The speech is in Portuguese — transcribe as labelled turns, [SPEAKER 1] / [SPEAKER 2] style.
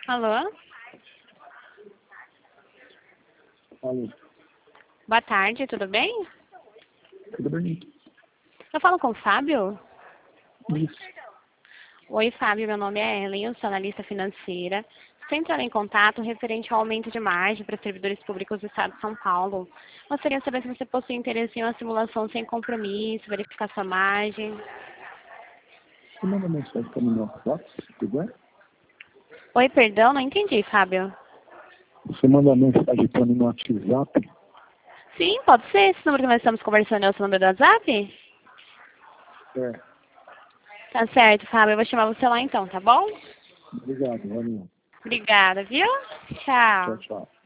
[SPEAKER 1] Alô?
[SPEAKER 2] Alô,
[SPEAKER 1] Boa tarde, tudo bem?
[SPEAKER 2] tudo bem?
[SPEAKER 1] Eu falo com o Fábio?
[SPEAKER 2] Isso.
[SPEAKER 1] Oi, Fábio, meu nome é Ellen, eu sou analista financeira. Estou entrando em contato referente ao aumento de margem para servidores públicos do Estado de São Paulo. Gostaria de saber se você possui interesse em uma simulação sem compromisso, verificar sua margem.
[SPEAKER 2] Você manda mensagem para mim no WhatsApp, se quiser?
[SPEAKER 1] Oi, perdão, não entendi, Fábio.
[SPEAKER 2] Você manda mensagem para mim no WhatsApp?
[SPEAKER 1] Sim, pode ser. Esse número que nós estamos conversando é o seu número do WhatsApp?
[SPEAKER 2] É.
[SPEAKER 1] Tá certo, Fábio. Eu vou chamar você lá então, tá bom?
[SPEAKER 2] Obrigado, valeu.
[SPEAKER 1] Obrigada, viu?
[SPEAKER 2] Tchau,
[SPEAKER 1] Tchau.
[SPEAKER 2] tchau.